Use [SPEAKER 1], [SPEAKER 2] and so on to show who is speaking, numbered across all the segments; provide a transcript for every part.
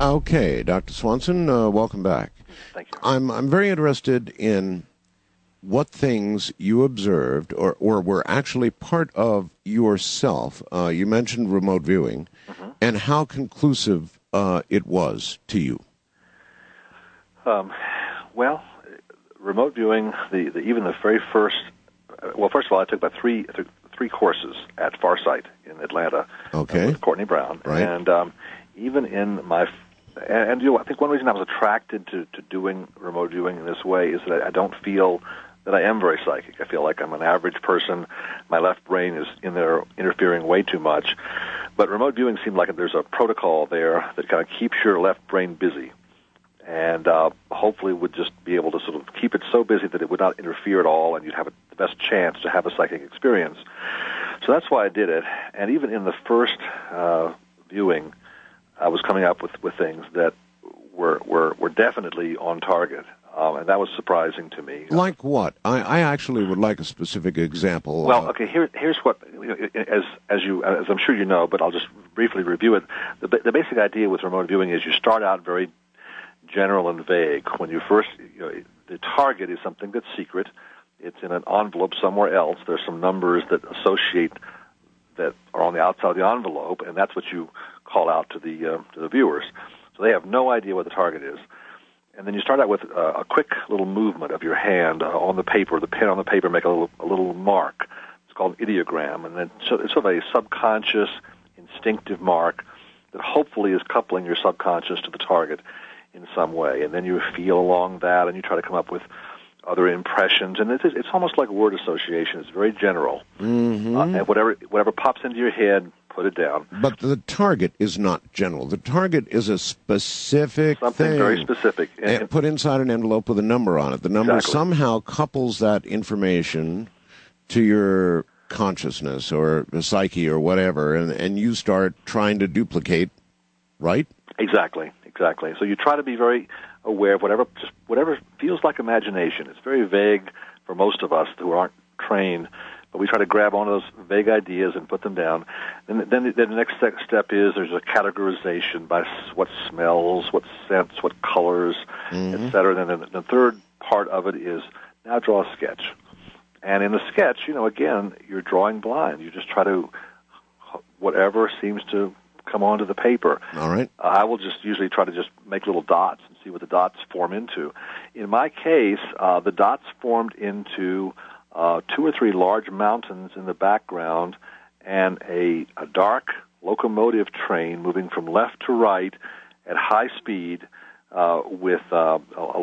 [SPEAKER 1] Okay, Dr. Swanson, welcome back.
[SPEAKER 2] Thank you.
[SPEAKER 1] I'm very interested in what things you observed or were actually part of yourself. You mentioned remote viewing, and how conclusive it was to you.
[SPEAKER 2] Well, remote viewing, even the very first. Well, first of all, I took about three courses at Farsight in Atlanta.
[SPEAKER 1] Okay.
[SPEAKER 2] With Courtney Brown,
[SPEAKER 1] right?
[SPEAKER 2] And even in my and I think one reason I was attracted to doing remote viewing in this way is that I don't feel that I am very psychic. I feel like I'm an average person. My left brain is in there interfering way too much. But remote viewing seemed like there's a protocol there that kind of keeps your left brain busy, and hopefully would just be able to sort of keep it so busy that it would not interfere at all, and you'd have the best chance to have a psychic experience. So that's why I did it. And even in the first viewing, I was coming up with things that were definitely on target. And that was surprising to me.
[SPEAKER 1] Like what? I actually would like a specific example.
[SPEAKER 2] Well, okay. Here's what, as I'm sure you know, but I'll just briefly review it. The basic idea with remote viewing is you start out very general and vague. When you first, the target is something that's secret. It's in an envelope somewhere else. There's some numbers that associate that are on the outside of the envelope, and that's what you call out to the viewers. So they have no idea what the target is. And then you start out with a quick little movement of your hand on the paper, the pen on the paper, make a little mark. It's called an ideogram, and then it's sort of a subconscious, instinctive mark that hopefully is coupling your subconscious to the target in some way. And then you feel along that, and you try to come up with other impressions, and it's almost like word association. It's very general, and whatever pops into your head, put it down.
[SPEAKER 1] But the target is not general. The target is a specific
[SPEAKER 2] something
[SPEAKER 1] thing.
[SPEAKER 2] Very specific.
[SPEAKER 1] And put inside an envelope with a number on it. The number
[SPEAKER 2] exactly.
[SPEAKER 1] somehow couples that information to your consciousness or the psyche or whatever, and you start trying to duplicate, right?
[SPEAKER 2] Exactly. So you try to be very aware of whatever feels like imagination. It's very vague for most of us who aren't trained, but we try to grab onto those vague ideas and put them down. And then the next step is there's a categorization by what smells, what scents, what colors, etc. And then the third part of it is now draw a sketch. And in the sketch, again, you're drawing blind. You just try to whatever seems to come onto the paper.
[SPEAKER 1] All right.
[SPEAKER 2] I will just usually try to just make little dots and see what the dots form into. In my case, the dots formed into 2 or 3 large mountains in the background and a dark locomotive train moving from left to right at high speed with a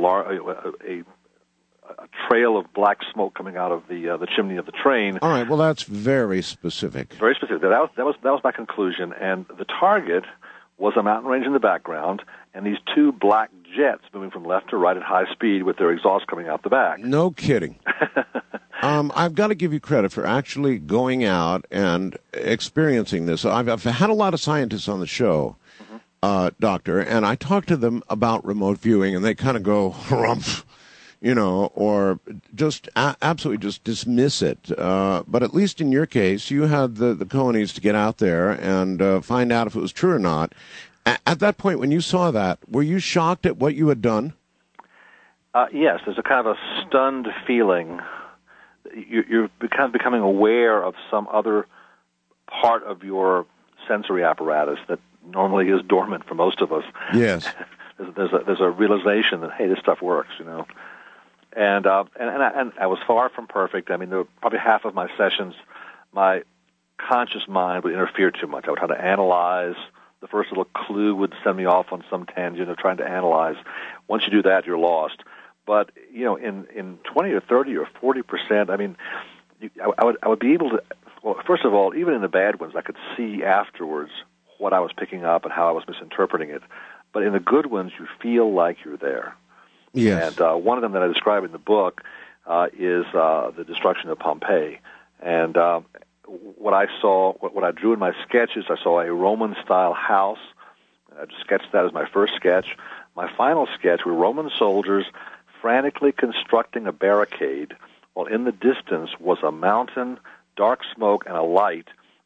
[SPEAKER 2] trail of black smoke coming out of the chimney of the train.
[SPEAKER 1] All right. Well, that's very specific.
[SPEAKER 2] Very specific. That was my conclusion. And the target was a mountain range in the background, and these 2 black jets moving from left to right at high speed with their exhaust coming out the back.
[SPEAKER 1] No kidding. I've got to give you credit for actually going out and experiencing this. I've had a lot of scientists on the show, Doctor, and I talk to them about remote viewing, and they kind of go, rumph. Or just absolutely just dismiss it. But at least in your case, you had the cojones to get out there and find out if it was true or not. At that point, when you saw that, were you shocked at what you had done?
[SPEAKER 2] Yes, there's a kind of a stunned feeling. You're kind of becoming aware of some other part of your sensory apparatus that normally is dormant for most of us.
[SPEAKER 1] Yes.
[SPEAKER 2] There's a realization that, hey, this stuff works, And I was far from perfect. I mean, there were probably half of my sessions, my conscious mind would interfere too much. I would try to analyze. The first little clue would send me off on some tangent of trying to analyze. Once you do that, you're lost. But, in 20 or 30 or 40%, I mean, I would be able to, well, first of all, even in the bad ones, I could see afterwards what I was picking up and how I was misinterpreting it. But in the good ones, you feel like you're there.
[SPEAKER 1] Yes.
[SPEAKER 2] And one of them that I describe in the book is the destruction of Pompeii. And what I saw, what I drew in my sketches, I saw a Roman-style house. I just sketched that as my first sketch. My final sketch were Roman soldiers frantically constructing a barricade, while in the distance was a mountain, dark smoke, and a light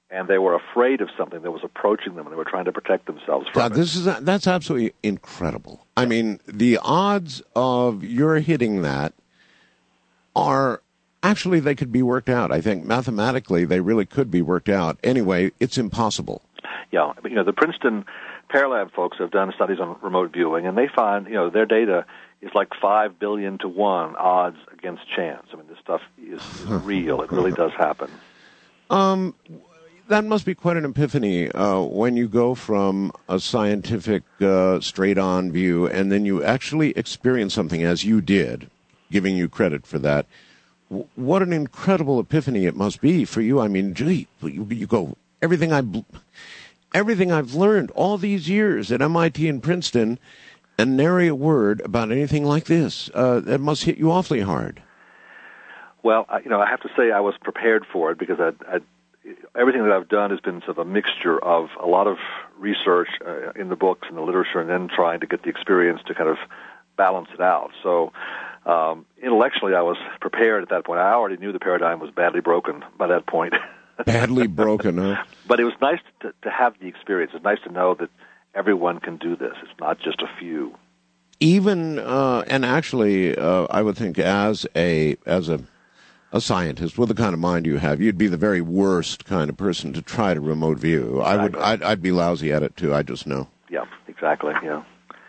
[SPEAKER 2] and they were afraid of something that was approaching them, and they were trying to protect themselves from it.
[SPEAKER 1] That's absolutely incredible. I mean, the odds of your hitting that are actually, they could be worked out. I think mathematically they really could be worked out. Anyway, it's impossible.
[SPEAKER 2] Yeah, the Princeton Paralab folks have done studies on remote viewing, and they find, their data is like 5 billion to 1 odds against chance. I mean, this stuff is real. It really does happen.
[SPEAKER 1] That must be quite an epiphany when you go from a scientific, straight-on view, and then you actually experience something as you did, giving you credit for that. What an incredible epiphany it must be for you. I mean, gee, you go, everything I've learned all these years at MIT and Princeton, and nary a word about anything like this. That must hit you awfully hard.
[SPEAKER 2] Well, I have to say I was prepared for it because everything that I've done has been sort of a mixture of a lot of research in the books and the literature, and then trying to get the experience to kind of balance it out. So intellectually, I was prepared at that point. I already knew the paradigm was badly broken by that point.
[SPEAKER 1] Badly broken, huh?
[SPEAKER 2] But it was nice to have the experience. It's nice to know that everyone can do this. It's not just a few. Even
[SPEAKER 1] and actually, I would think as a scientist with the kind of mind you have, you'd be the very worst kind of person to try to remote view.
[SPEAKER 2] Exactly.
[SPEAKER 1] I'd be lousy at it too. I just know.
[SPEAKER 2] Yeah, exactly. Yeah.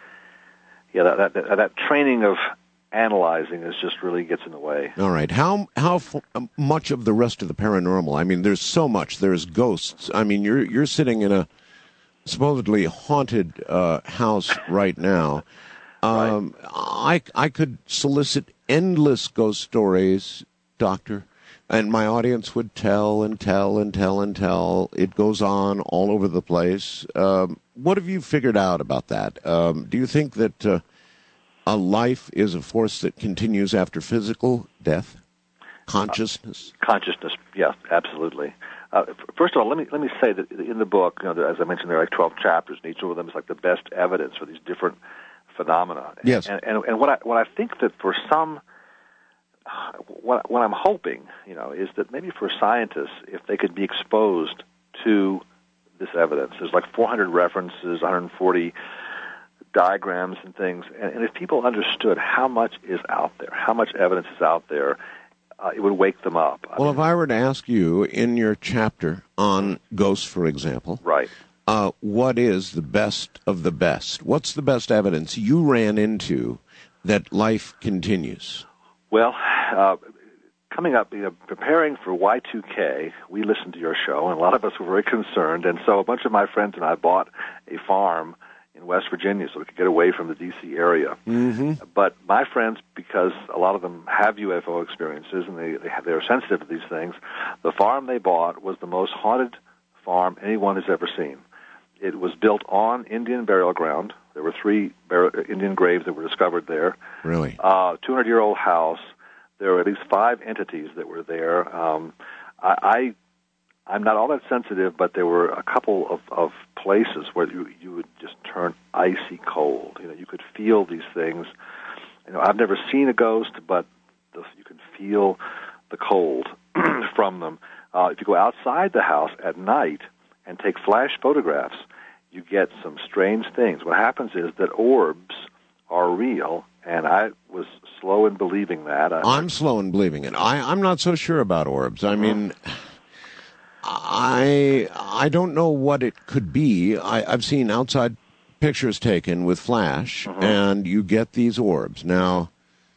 [SPEAKER 2] That training of analyzing just really gets in the way.
[SPEAKER 1] All right. How much of the rest of the paranormal? I mean, there's so much. There's ghosts. I mean, you're sitting in a supposedly haunted house right now.
[SPEAKER 2] Right.
[SPEAKER 1] I could solicit endless ghost stories, Doctor, and my audience would tell and tell and tell and tell. It goes on all over the place. What have you figured out about that? Do you think that a life is a force that continues after physical death? Consciousness?
[SPEAKER 2] Consciousness, yeah, absolutely. First of all, let me say that in the book, as I mentioned, there are like 12 chapters, and each of them is like the best evidence for these different phenomena.
[SPEAKER 1] Yes.
[SPEAKER 2] And what I think that for some, what I'm hoping, is that maybe for scientists, if they could be exposed to this evidence, there's like 400 references, 140 diagrams and things, and if people understood how much is out there, how much evidence is out there, it would wake them up.
[SPEAKER 1] If I were to ask you in your chapter on ghosts, for example,
[SPEAKER 2] right,
[SPEAKER 1] what is the best of the best? What's the best evidence you ran into that life continues?
[SPEAKER 2] Well, coming up, preparing for Y2K, we listened to your show, and a lot of us were very concerned, and so a bunch of my friends and I bought a farm in West Virginia so we could get away from the D.C. area.
[SPEAKER 1] Mm-hmm.
[SPEAKER 2] But my friends, because a lot of them have UFO experiences and they're sensitive to these things, the farm they bought was the most haunted farm anyone has ever seen. It was built on Indian burial ground. There were 3 Indian graves that were discovered there.
[SPEAKER 1] Really?
[SPEAKER 2] 200-year-old house. There were at least 5 entities that were there. I'm not all that sensitive, but there were a couple of places where you would just turn icy cold. You could feel these things. I've never seen a ghost, but you can feel the cold from them. If you go outside the house at night and take flash photographs, you get some strange things. What happens is that orbs are real, and I was slow in believing that.
[SPEAKER 1] I'm slow in believing it. I'm not so sure about orbs. I mean, I don't know what it could be. I've seen outside pictures taken with flash, and you get these orbs. Now,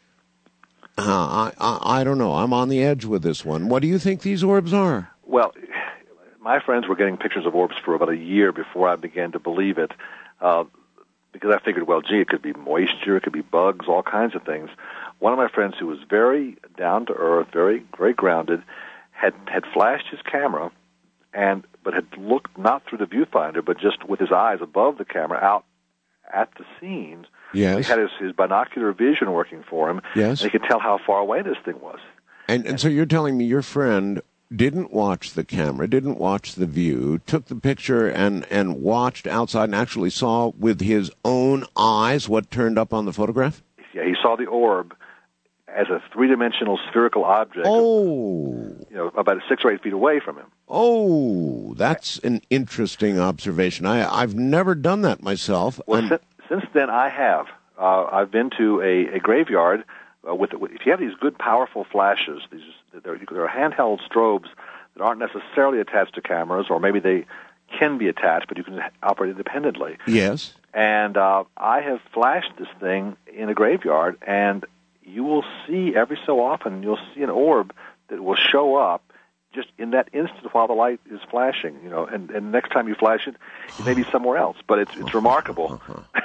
[SPEAKER 1] I don't know. I'm on the edge with this one. What do you think these orbs are?
[SPEAKER 2] Well, my friends were getting pictures of orbs for about a year before I began to believe it, because I figured, well, gee, it could be moisture, it could be bugs, all kinds of things. One of my friends who was very down to earth, very, very grounded, had flashed his camera, but had looked not through the viewfinder, but just with his eyes above the camera out at the scenes.
[SPEAKER 1] Yes.
[SPEAKER 2] He had his binocular vision working for him.
[SPEAKER 1] Yes.
[SPEAKER 2] And he could tell how far away this thing was.
[SPEAKER 1] And so you're telling me your friend didn't watch the camera, didn't watch the view, took the picture and watched outside and actually saw with his own eyes what turned up on the photograph?
[SPEAKER 2] Yeah, he saw the orb as a three-dimensional spherical object.
[SPEAKER 1] Oh.
[SPEAKER 2] About 6 or 8 feet away from him.
[SPEAKER 1] Oh, that's an interesting observation. I've never done that myself.
[SPEAKER 2] Well, since then I have. I've been to a graveyard if you have these good, powerful flashes. They're handheld strobes that aren't necessarily attached to cameras, or maybe they can be attached, but you can operate independently.
[SPEAKER 1] Yes.
[SPEAKER 2] And I have flashed this thing in a graveyard, and you will see every so often, you'll see an orb that will show up just in that instant while the light is flashing, and next time you flash it, it may be somewhere else, but it's remarkable.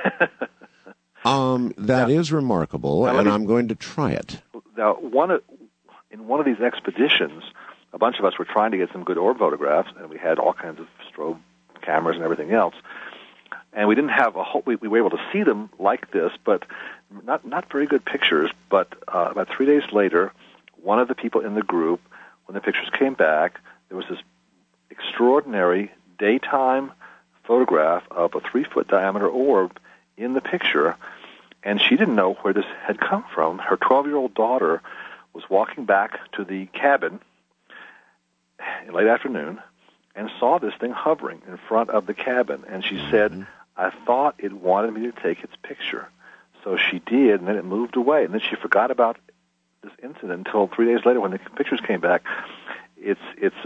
[SPEAKER 1] That is remarkable, and I'm going to try it.
[SPEAKER 2] Now, in one of these expeditions, a bunch of us were trying to get some good orb photographs, and we had all kinds of strobe cameras and everything else. And we didn't have we were able to see them like this, but not very good pictures. But about 3 days later, one of the people in the group, when the pictures came back, there was this extraordinary daytime photograph of a 3-foot diameter orb in the picture, and she didn't know where this had come from. Her 12-year-old daughter was walking back to the cabin in late afternoon and saw this thing hovering in front of the cabin, and she said, I thought it wanted me to take its picture. So she did, and then it moved away, and then she forgot about this incident until 3 days later when the pictures came back. It's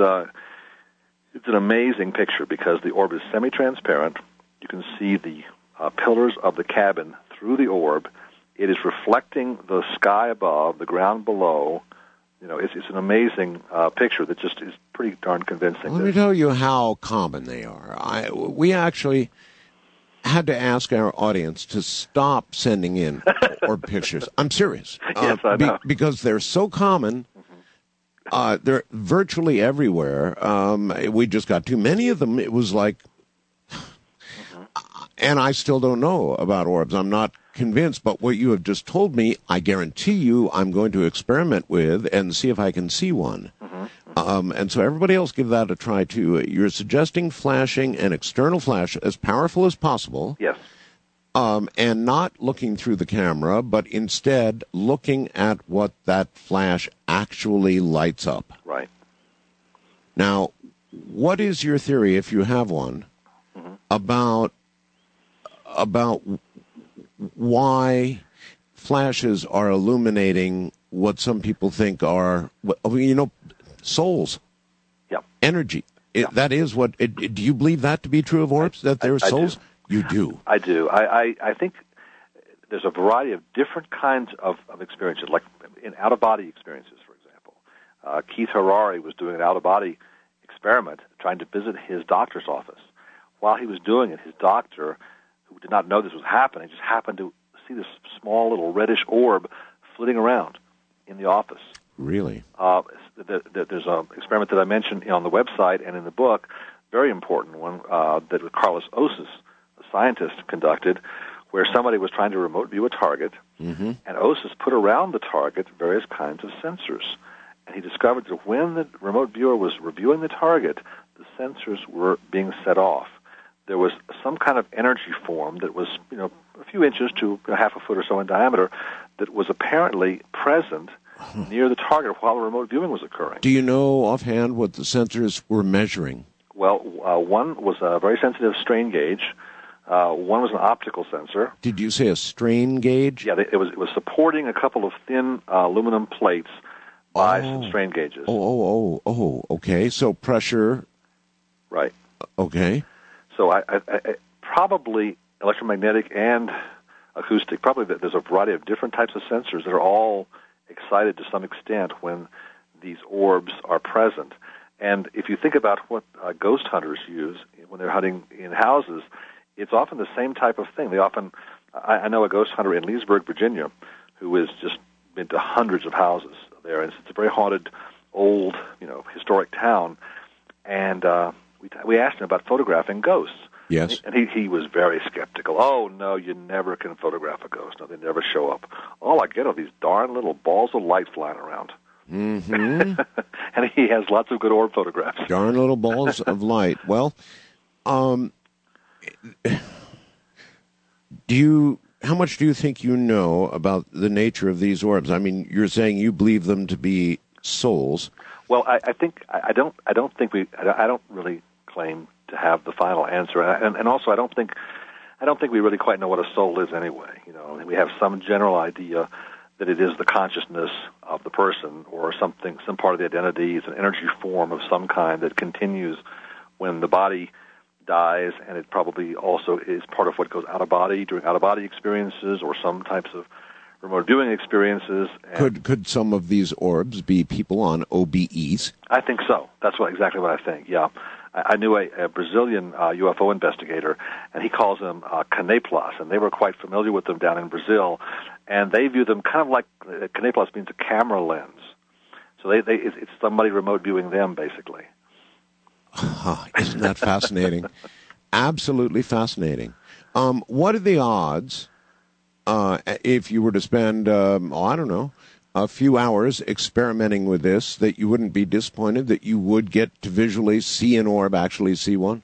[SPEAKER 2] an amazing picture because the orb is semi-transparent. You can see the pillars of the cabin through the orb. It is reflecting the sky above, the ground below. It's an amazing picture that just is pretty darn convincing.
[SPEAKER 1] Let me tell you how common they are. We actually had to ask our audience to stop sending in orb pictures. I'm serious.
[SPEAKER 2] Yes, I know.
[SPEAKER 1] Because they're so common. They're virtually everywhere. We just got too many of them. It was like... And I still don't know about orbs. I'm not convinced, but what you have just told me, I guarantee you I'm going to experiment with and see if I can see one. And so everybody else give that a try, too. You're suggesting flashing an external flash as powerful as possible.
[SPEAKER 2] Yes.
[SPEAKER 1] And not looking through the camera, but instead looking at what that flash actually lights up.
[SPEAKER 2] Right.
[SPEAKER 1] Now, what is your theory, if you have one, about why flashes are illuminating what some people think are, souls, energy. That is what. Do you believe that to be true of orbs? That there are souls? You do.
[SPEAKER 2] I do. I think there's a variety of different kinds of experiences, like in out-of-body experiences, for example. Keith Harari was doing an out-of-body experiment, trying to visit his doctor's office. While he was doing it, his doctor, who did not know this was happening, just happened to see this small little reddish orb flitting around in the office.
[SPEAKER 1] Really?
[SPEAKER 2] There's an experiment that I mentioned on the website and in the book, very important one, that Carlos Osis, a scientist, conducted, where somebody was trying to remote view a target, and Osis put around the target various kinds of sensors. And he discovered that when the remote viewer was reviewing the target, the sensors were being set off. There was some kind of energy form that was, a few inches to half a foot or so in diameter that was apparently present near the target while the remote viewing was occurring.
[SPEAKER 1] Do you know offhand what the sensors were measuring?
[SPEAKER 2] Well, one was a very sensitive strain gauge. One was an optical sensor.
[SPEAKER 1] Did you say a strain gauge?
[SPEAKER 2] Yeah, it was supporting a couple of thin aluminum plates by some strain gauges.
[SPEAKER 1] Okay. So pressure.
[SPEAKER 2] Right.
[SPEAKER 1] Okay.
[SPEAKER 2] So I probably electromagnetic and acoustic, probably there's a variety of different types of sensors that are all excited to some extent when these orbs are present. And if you think about what ghost hunters use when they're hunting in houses, it's often the same type of thing. I know a ghost hunter in Leesburg, Virginia, who has just been to hundreds of houses there, and it's a very haunted, old, historic town. And we asked him about photographing ghosts.
[SPEAKER 1] Yes.
[SPEAKER 2] And he was very skeptical. Oh, no, you never can photograph a ghost. No, they never show up. All I get are these darn little balls of light flying around.
[SPEAKER 1] Mm-hmm.
[SPEAKER 2] And he has lots of good orb photographs.
[SPEAKER 1] Darn little balls of light. Well, do how much do you think you know about the nature of these orbs? I mean, you're saying you believe them to be souls.
[SPEAKER 2] Well, I think I don't really claim to have the final answer, and also I don't think we really quite know what a soul is anyway. You know, we have some general idea that it is the consciousness of the person or something, some part of the identity. It's an energy form of some kind that continues when the body dies, and it probably also is part of what goes out of body during out-of-body experiences or some types of remote viewing experiences. And
[SPEAKER 1] could some of these orbs be people on OBEs?
[SPEAKER 2] I think so. That's exactly what I think, yeah. I knew a Brazilian UFO investigator, and he calls them caneplas, and they were quite familiar with them down in Brazil, and they view them kind of like, caneplas means a camera lens. So it's somebody remote viewing them, basically.
[SPEAKER 1] Isn't that fascinating? Absolutely fascinating. What are the odds, if you were to spend, I don't know, a few hours experimenting with this, that you wouldn't be disappointed, that you would get to visually see an orb, actually see one?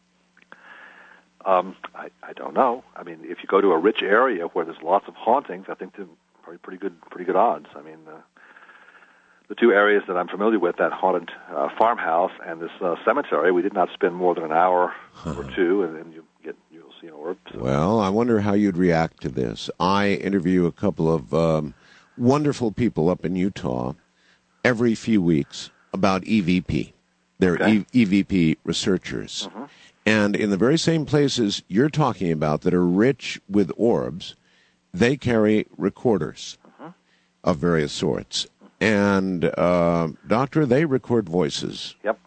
[SPEAKER 2] I don't know. I mean, if you go to a rich area where there's lots of hauntings, I think they're probably pretty good odds. I mean, the two areas that I'm familiar with, that haunted farmhouse and this cemetery, we did not spend more than an hour or two, and then you'll see an orb. So.
[SPEAKER 1] Well, I wonder how you'd react to this. I interview a couple of wonderful people up in Utah every few weeks about EVP. They're EVP researchers. Mm-hmm. And in the very same places you're talking about that are rich with orbs, they carry recorders of various sorts. And, Doctor, they record voices.
[SPEAKER 2] Yep.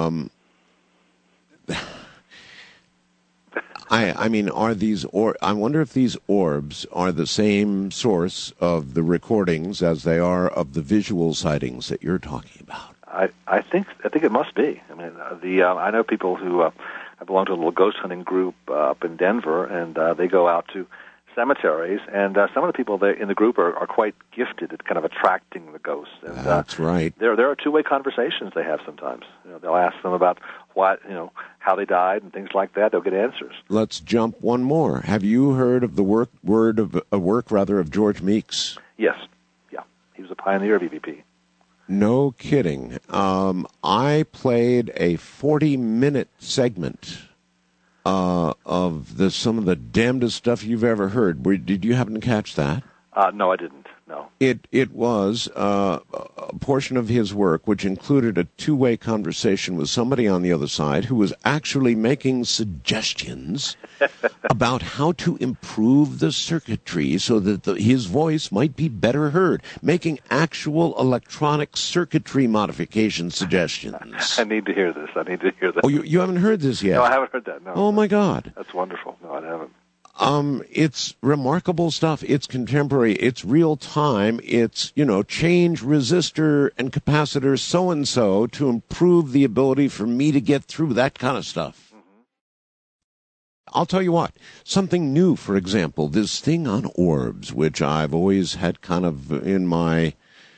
[SPEAKER 1] I mean, are these I wonder if these orbs are the same source of the recordings as they are of the visual sightings that you're talking about.
[SPEAKER 2] I think it must be. I mean, I know people who I belong to a little ghost hunting group up in Denver, and they go out to cemeteries, and some of the people there in the group are quite gifted at kind of attracting the ghosts. And,
[SPEAKER 1] that's right.
[SPEAKER 2] There are two-way conversations they have sometimes. You know, they'll ask them about how they died and things like that. They'll get answers.
[SPEAKER 1] Let's jump one more. Have you heard of the work of George Meeks?
[SPEAKER 2] Yes. Yeah. He was a pioneer of EVP.
[SPEAKER 1] No kidding. I played a 40-minute segment of some of the damnedest stuff you've ever heard. Did you happen to catch that?
[SPEAKER 2] No, I didn't. No.
[SPEAKER 1] It was a portion of his work which included a two-way conversation with somebody on the other side who was actually making suggestions about how to improve the circuitry so that his voice might be better heard, making actual electronic circuitry modification suggestions.
[SPEAKER 2] I need to hear this.
[SPEAKER 1] Oh, you haven't heard this yet?
[SPEAKER 2] No, I haven't heard that, no.
[SPEAKER 1] Oh, my God.
[SPEAKER 2] That's wonderful. No, I haven't.
[SPEAKER 1] It's remarkable stuff. It's contemporary. It's real time. It's, change resistor and capacitor so-and-so to improve the ability for me to get through that kind of stuff. Mm-hmm. I'll tell you what, something new, for example, this thing on orbs, which I've always had kind of in my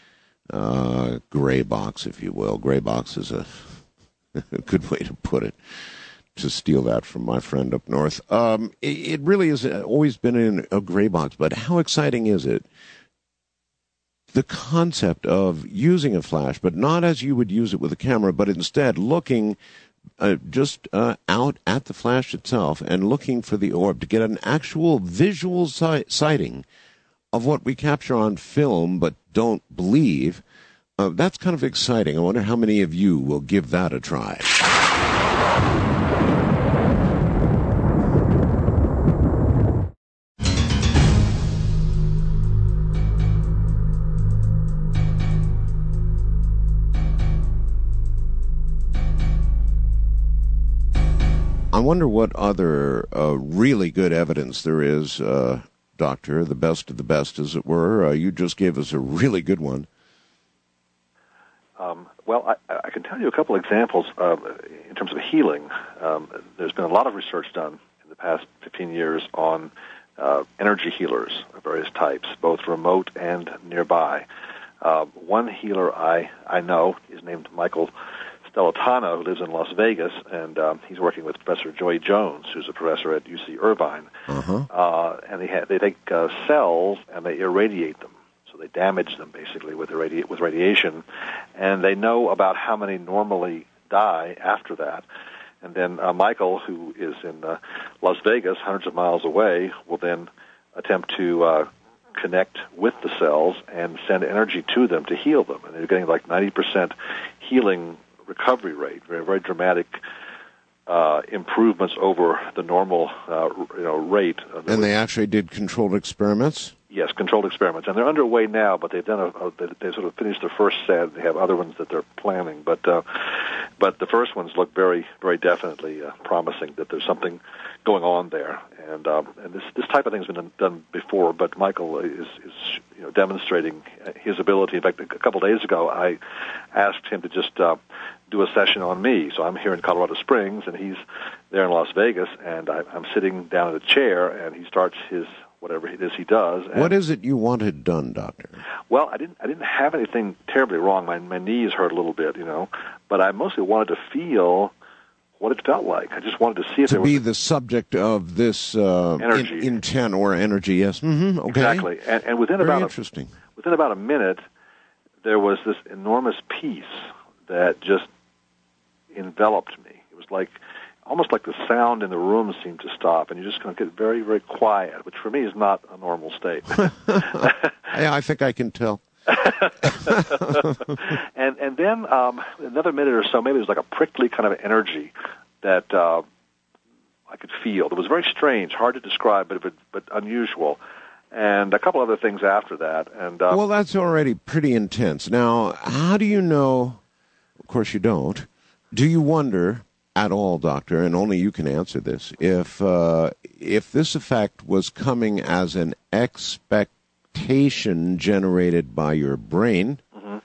[SPEAKER 1] gray box, if you will. Gray box is a good way to put it. To steal that from my friend up north. It really has always been in a gray box, but how exciting is it? The concept of using a flash, but not as you would use it with a camera, but instead looking just out at the flash itself and looking for the orb to get an actual visual sighting of what we capture on film but don't believe. That's kind of exciting. I wonder how many of you will give that a try. I wonder what other really good evidence there is, Doctor, the best of the best, as it were. You just gave us a really good one.
[SPEAKER 2] Well, I can tell you a couple examples in terms of healing. There's been a lot of research done in the past 15 years on energy healers of various types, both remote and nearby. One healer I know is named Michael Stellatano, who lives in Las Vegas, and he's working with Professor Joy Jones, who's a professor at UC Irvine. And they take cells and they irradiate them. So they damage them, basically, with radiation. And they know about how many normally die after that. And then Michael, who is in Las Vegas, hundreds of miles away, will then attempt to connect with the cells and send energy to them to heal them. And they're getting like 90% healing recovery rate, very, very dramatic improvements over the normal rate.
[SPEAKER 1] And they actually did controlled experiments?
[SPEAKER 2] Yes, controlled experiments, and they're underway now. But they've done they sort of finished the first set. They have other ones that they're planning, but the first ones look very, very definitely promising that there's something going on there. And this type of thing's been done before, but Michael is demonstrating his ability. In fact, a couple of days ago, I asked him to just do a session on me. So I'm here in Colorado Springs, and he's there in Las Vegas, and I'm sitting down in a chair, and he starts his whatever it is he does. And
[SPEAKER 1] what is it you wanted done, Doctor?
[SPEAKER 2] Well, I didn't have anything terribly wrong. My knees hurt a little bit, but I mostly wanted to feel what it felt like. I just wanted to see if
[SPEAKER 1] to be the subject of this
[SPEAKER 2] energy,
[SPEAKER 1] intent or energy. Yes, okay,
[SPEAKER 2] exactly. And within within about a minute, there was this enormous peace that just enveloped me. It was like almost like the sound in the room seemed to stop, and you're just going to get very, very quiet, which for me is not a normal state.
[SPEAKER 1] Yeah, I think I can tell.
[SPEAKER 2] and then another minute or so, maybe it was like a prickly kind of energy that I could feel. It was very strange, hard to describe, but unusual. And a couple other things after that. And
[SPEAKER 1] well, that's already pretty intense. Now, how do you know? Of course, you don't. Do you wonder at all, Doctor, and only you can answer this, if this effect was coming as an expectation generated by your brain,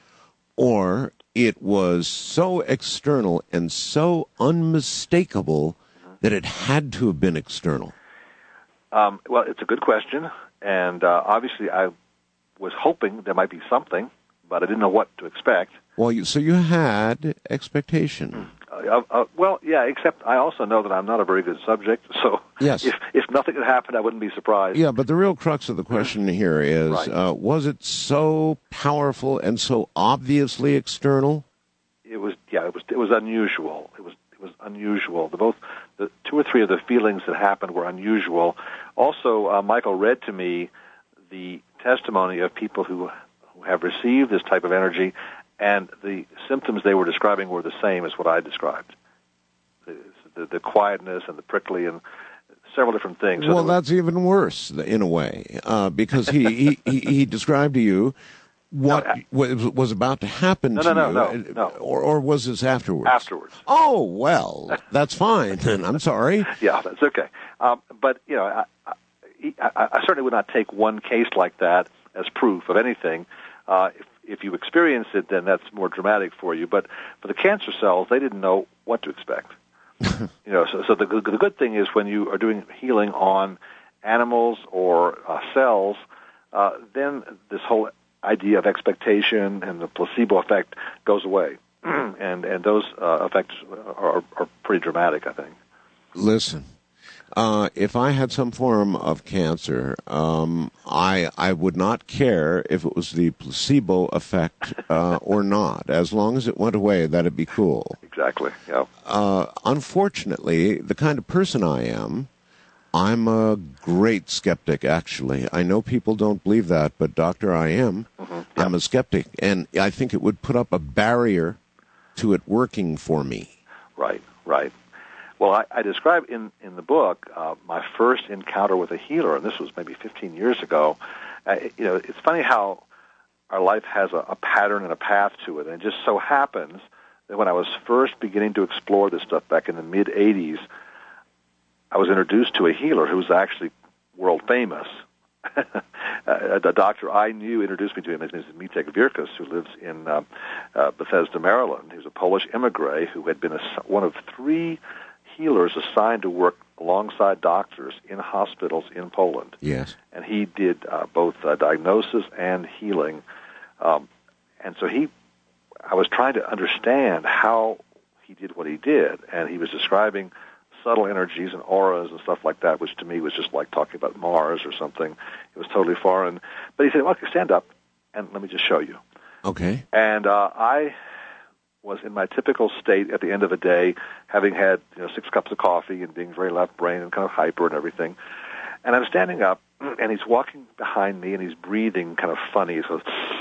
[SPEAKER 1] or it was so external and so unmistakable that it had to have been external?
[SPEAKER 2] Well, it's a good question, and obviously I was hoping there might be something, but I didn't know what to expect.
[SPEAKER 1] Well, so you had expectation.
[SPEAKER 2] Well, yeah, except I also know that I'm not a very good subject, so
[SPEAKER 1] yes.
[SPEAKER 2] if nothing had happened, I wouldn't be surprised.
[SPEAKER 1] Yeah, but the real crux of the question here is,
[SPEAKER 2] right.
[SPEAKER 1] Was it so powerful and so obviously external?
[SPEAKER 2] It was unusual. It was unusual. The two or three of the feelings that happened were unusual. Also, Michael read to me the testimony of people who have received this type of energy, and the symptoms they were describing were the same as what I described. The quietness and the prickly and several different things.
[SPEAKER 1] Well, that's even worse in a way, because he described to you what was about to happen to you.
[SPEAKER 2] No.
[SPEAKER 1] Or was this afterwards?
[SPEAKER 2] Afterwards.
[SPEAKER 1] Oh, well, that's fine then. I'm sorry.
[SPEAKER 2] Yeah, that's okay. But, I certainly would not take one case like that as proof of anything. If you experience it, then that's more dramatic for you. But for the cancer cells, they didn't know what to expect. So the good thing is when you are doing healing on animals or cells, then this whole idea of expectation and the placebo effect goes away, and those effects are pretty dramatic, I think.
[SPEAKER 1] Listen. If I had some form of cancer, I would not care if it was the placebo effect or not. As long as it went away, that'd be cool.
[SPEAKER 2] Exactly, yeah.
[SPEAKER 1] Unfortunately, the kind of person I am, I'm a great skeptic, actually. I know people don't believe that, but, Doctor, I am. I'm a skeptic, and I think it would put up a barrier to it working for me. Right.
[SPEAKER 2] Well, I describe in the book my first encounter with a healer, and this was maybe 15 years ago. It's funny how our life has a pattern and a path to it, and it just so happens that when I was first beginning to explore this stuff back in the mid-'80s, I was introduced to a healer who was actually world famous. A doctor I knew introduced me to him. His name is Mitek Virkus, who lives in Bethesda, Maryland. He was a Polish immigrant who had been one of three healers assigned to work alongside doctors in hospitals in Poland.
[SPEAKER 1] Yes.
[SPEAKER 2] And he did both diagnosis and healing. And so I was trying to understand how he did what he did, and he was describing subtle energies and auras and stuff like that, which to me was just like talking about Mars or something. It was totally foreign. But he said, well, stand up and let me just show you.
[SPEAKER 1] Okay.
[SPEAKER 2] And I was in my typical state at the end of a day, having had 6 cups of coffee and being very left-brained and kind of hyper and everything. And I'm standing up, and he's walking behind me, and he's breathing kind of funny. So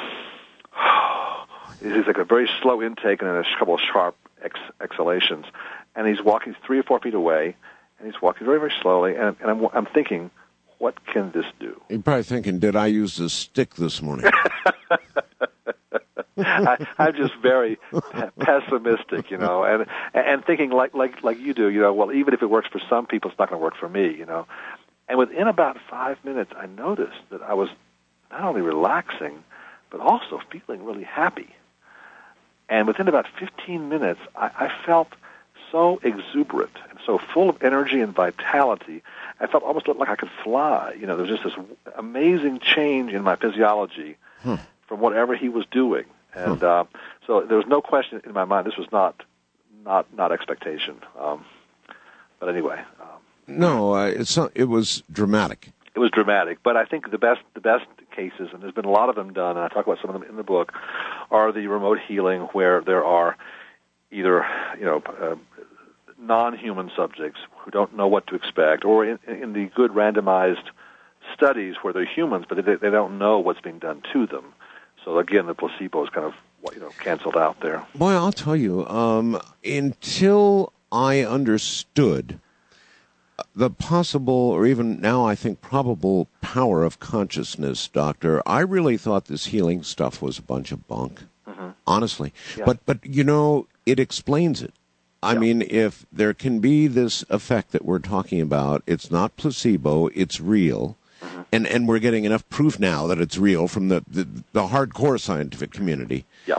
[SPEAKER 2] it's like a very slow intake and then a couple of sharp exhalations. And he's walking 3 or 4 feet away, and he's walking very, very slowly. And I'm thinking, what can this do?
[SPEAKER 1] You're probably thinking, did I use the stick this morning?
[SPEAKER 2] I'm just very pessimistic, and thinking like you do, well, even if it works for some people, it's not going to work for me, And within about 5 minutes, I noticed that I was not only relaxing, but also feeling really happy. And within about 15 minutes, I felt so exuberant and so full of energy and vitality. I felt almost like I could fly. There was just this amazing change in my physiology from whatever he was doing. And so there was no question in my mind this was not expectation. But anyway.
[SPEAKER 1] No, it was dramatic.
[SPEAKER 2] It was dramatic, but I think the best cases, and there's been a lot of them done, and I talk about some of them in the book, are the remote healing where there are either non-human subjects who don't know what to expect, or in the good randomized studies where they're humans, but they don't know what's being done to them. So again, the placebo is kind of canceled out there.
[SPEAKER 1] Boy, I'll tell you, until I understood the possible, or even now I think probable, power of consciousness, Doctor, I really thought this healing stuff was a bunch of bunk, honestly. Yeah. But it explains it. I mean, if there can be this effect that we're talking about, it's not placebo, it's real. And we're getting enough proof now that it's real from the hardcore scientific community.
[SPEAKER 2] Yeah.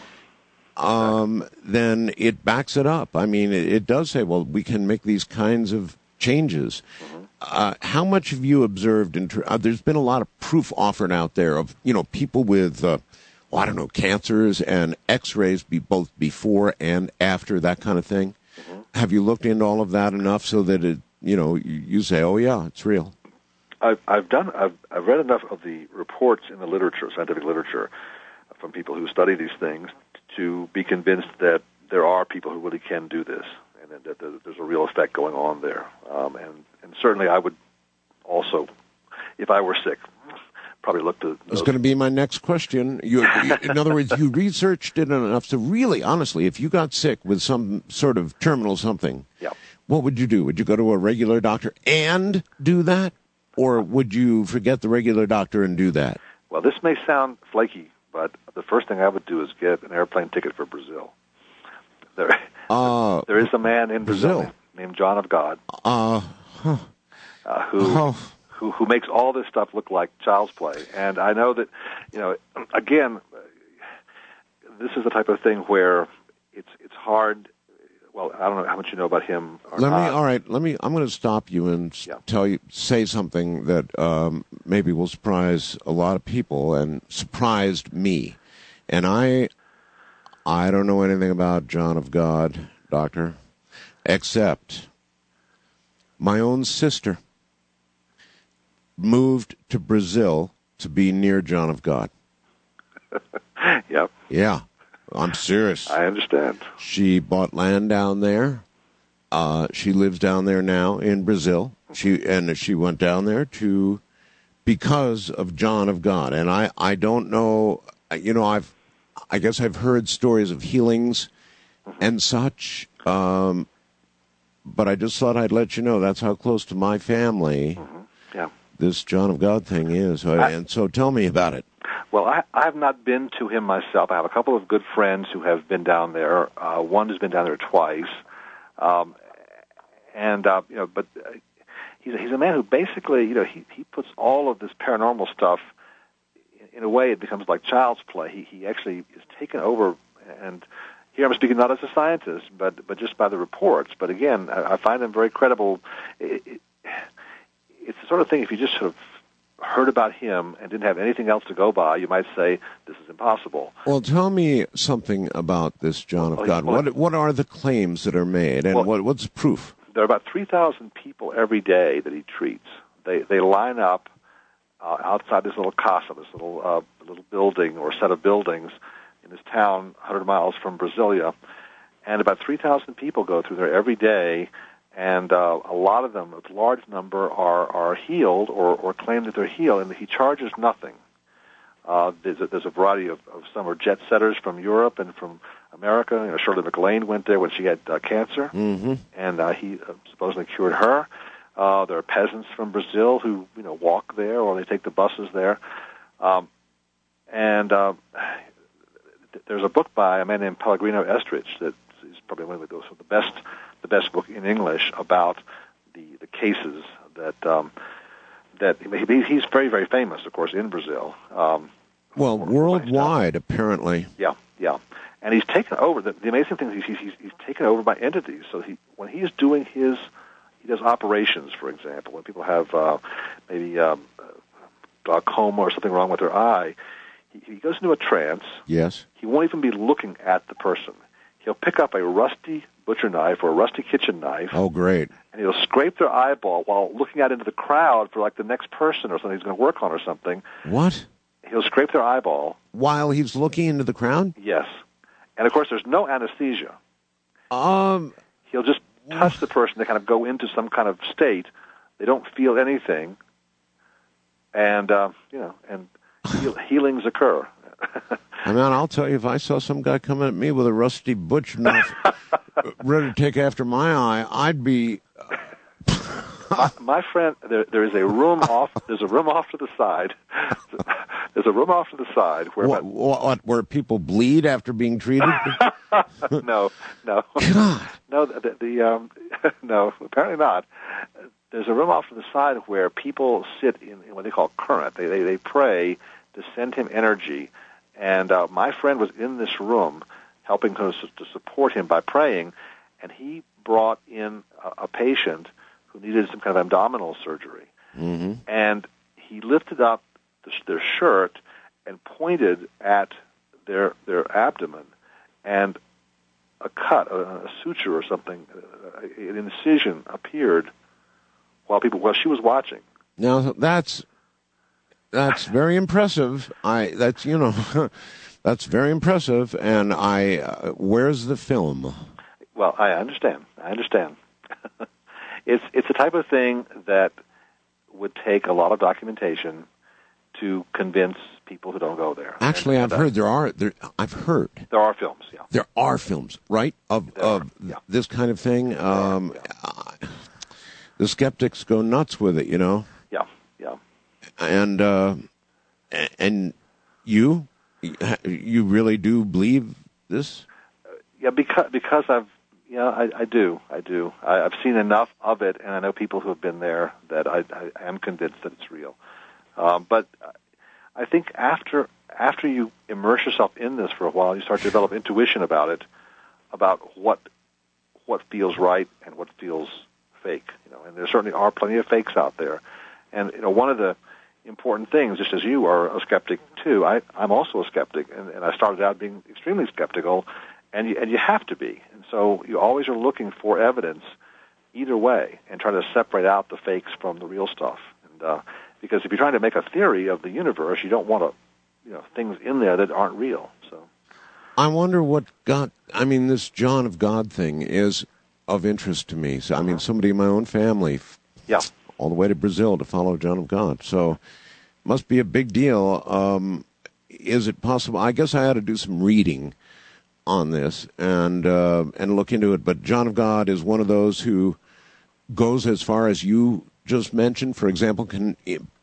[SPEAKER 1] Then it backs it up. I mean, it does say, well, we can make these kinds of changes. How much have you observed? There's been a lot of proof offered out there of people with cancers and X-rays both before and after, that kind of thing. Have you looked into all of that enough so that it you say, oh yeah, it's real?
[SPEAKER 2] I've read enough of the reports in the literature, scientific literature, from people who study these things to be convinced that there are people who really can do this, and that there's a real effect going on there. And certainly I would also, if I were sick, probably look to...
[SPEAKER 1] That's going to be my next question. In other words, you researched it enough to really, honestly, if you got sick with some sort of terminal something, what would you do? Would you go to a regular doctor and do that? Or would you forget the regular doctor and do that?
[SPEAKER 2] Well, this may sound flaky, but the first thing I would do is get an airplane ticket for Brazil. There is a man in Brazil named John of God who makes all this stuff look like child's play. And I know that, again, this is the type of thing where it's hard. Well, I don't know how much you know about him. I'm going to stop you and say something that maybe will surprise a lot of people and surprised me. And I don't know anything about John of God, Doctor, except my own sister moved to Brazil to be near John of God. Yep.
[SPEAKER 1] Yeah. I'm serious.
[SPEAKER 2] I understand.
[SPEAKER 1] She bought land down there. She lives down there now in Brazil. She went down there because of John of God. And I don't know, I guess I've heard stories of healings and such, but I just thought I'd let you know that's how close to my family this John of God thing is. And so tell me about it.
[SPEAKER 2] Well, I have not been to him myself. I have a couple of good friends who have been down there. One has been down there twice, but he's a man who basically, he puts all of this paranormal stuff in a way. It becomes like child's play. He actually is taken over, and here I'm speaking not as a scientist, but just by the reports. But again, I find him very credible. It's the sort of thing if you just sort of heard about him and didn't have anything else to go by, you might say this is impossible.
[SPEAKER 1] Well, tell me something about this John of God. What are the claims that are made, and what's the proof?
[SPEAKER 2] There are about 3,000 people every day that he treats. They line up outside this little casa, this little building or set of buildings in this town 100 miles from Brasilia, and about 3,000 people go through there every day. And a lot of them, a large number, are healed or claim that they're healed, and he charges nothing. There's a variety of some are jet setters from Europe and from America. You know, Shirley MacLaine went there when she had cancer, and he supposedly cured her. There are peasants from Brazil who walk there, or they take the buses there. And there's a book by a man named Pellegrino Estridge that is probably one of the best book in English about the cases that he's very, very famous, of course, in Brazil.
[SPEAKER 1] Worldwide, apparently.
[SPEAKER 2] Yeah. And he's taken over. The amazing thing is he's taken over by entities. So when he's doing he does operations, for example, when people have maybe glaucoma or something wrong with their eye, he goes into a trance.
[SPEAKER 1] Yes.
[SPEAKER 2] He won't even be looking at the person. He'll pick up a rusty butcher knife or a rusty kitchen knife.
[SPEAKER 1] Oh, great.
[SPEAKER 2] And he'll scrape their eyeball while looking out into the crowd for like the next person or something he's going to work on or something.
[SPEAKER 1] What?
[SPEAKER 2] He'll scrape their eyeball.
[SPEAKER 1] While he's looking into the crowd?
[SPEAKER 2] Yes. And, of course, there's no anesthesia. He'll just touch the person. They kind of go into some kind of state. They don't feel anything. And, healings occur.
[SPEAKER 1] I mean, I'll tell you, if I saw some guy coming at me with a rusty butcher knife ready to take after my eye, I'd be...
[SPEAKER 2] my friend, there is a room off. There's a room off to the side. There's a room off to the side where
[SPEAKER 1] where people bleed after being treated.
[SPEAKER 2] No.
[SPEAKER 1] God.
[SPEAKER 2] No, no. Apparently not. There's a room off to the side where people sit in what they call current. They pray to send him energy. And my friend was in this room helping to support him by praying, and he brought in a patient who needed some kind of abdominal surgery.
[SPEAKER 1] Mm-hmm.
[SPEAKER 2] And he lifted up their shirt and pointed at their abdomen, and a cut, a suture or something, an incision appeared while she was watching.
[SPEAKER 1] Now that's very impressive. That's very impressive. And where's the film?
[SPEAKER 2] Well, I understand. It's the type of thing that would take a lot of documentation to convince people who don't go there.
[SPEAKER 1] Actually, I've heard there are
[SPEAKER 2] films. Yeah,
[SPEAKER 1] there are films, right, of this kind of thing. The skeptics go nuts with it,
[SPEAKER 2] Yeah.
[SPEAKER 1] And you really do believe this?
[SPEAKER 2] Yeah, because I do. I've seen enough of it, and I know people who have been there that I am convinced that it's real. But I think after you immerse yourself in this for a while, you start to develop intuition about it, about what feels right and what feels fake. And there certainly are plenty of fakes out there. And one of the important things, just as you are a skeptic too, I'm also a skeptic, and I started out being extremely skeptical, and you have to be. And so you always are looking for evidence either way and try to separate out the fakes from the real stuff. And because if you're trying to make a theory of the universe, you don't want things in there that aren't real. So
[SPEAKER 1] I wonder what this John of God thing is of interest to me. So, somebody in my own family, all the way to Brazil to follow John of God. So, must be a big deal. Is it possible? I guess I ought to do some reading on this and look into it. But John of God is one of those who goes as far as you just mentioned. For example, can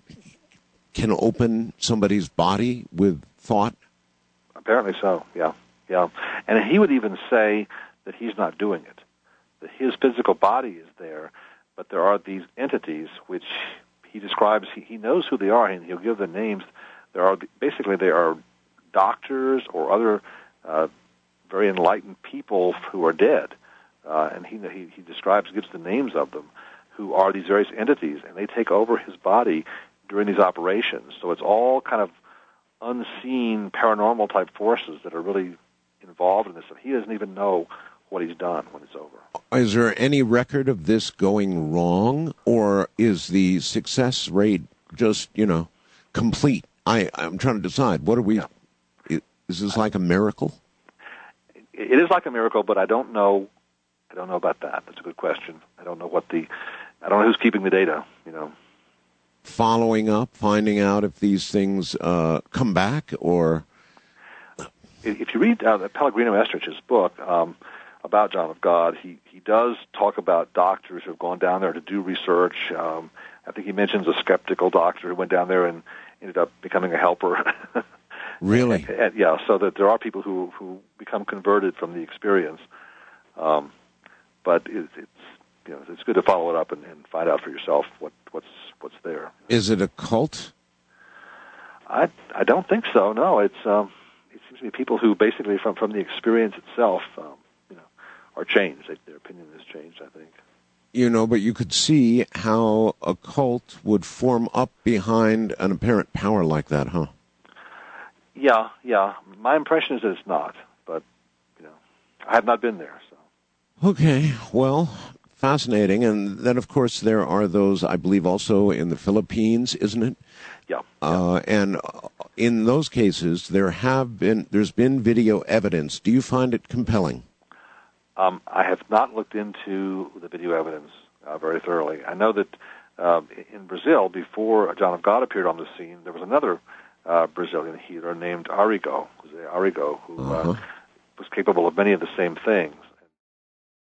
[SPEAKER 1] open somebody's body with thought.
[SPEAKER 2] Apparently so. Yeah. And he would even say that he's not doing it. That his physical body is there, but there are these entities which he describes. He knows who they are, and he'll give the names. They are doctors or other very enlightened people who are dead, and he gives the names of them, who are these various entities, and they take over his body during these operations. So it's all kind of unseen paranormal type forces that are really involved in this. So he doesn't even know what he's done when it's over.
[SPEAKER 1] Is there any record of this going wrong, or is the success rate just, complete? I'm trying to decide. What are we? Yeah. Is this like a miracle?
[SPEAKER 2] It is like a miracle, but I don't know. I don't know about that. That's a good question. I don't know I don't know who's keeping the data.
[SPEAKER 1] Following up, finding out if these things come back, or
[SPEAKER 2] if you read Pellegrino Estrich's book about John of God, he does talk about doctors who have gone down there to do research. I think he mentions a skeptical doctor who went down there and ended up becoming a helper.
[SPEAKER 1] Really?
[SPEAKER 2] Yeah, so that there are people who become converted from the experience. But it's good to follow it up and find out for yourself what's there.
[SPEAKER 1] Is it a cult?
[SPEAKER 2] I don't think so. No, it seems to be people who basically from the experience itself, are changed. Their opinion has changed, I think.
[SPEAKER 1] But you could see how a cult would form up behind an apparent power like that, huh?
[SPEAKER 2] Yeah. My impression is that it's not, but I have not been there. So.
[SPEAKER 1] Okay, well, fascinating. And then, of course, there are those, I believe, also in the Philippines, isn't it?
[SPEAKER 2] Yeah.
[SPEAKER 1] And in those cases, there's been video evidence. Do you find it compelling?
[SPEAKER 2] I have not looked into the video evidence very thoroughly. I know that in Brazil, before John of God appeared on the scene, there was another Brazilian healer named Arrigo, who was capable of many of the same things.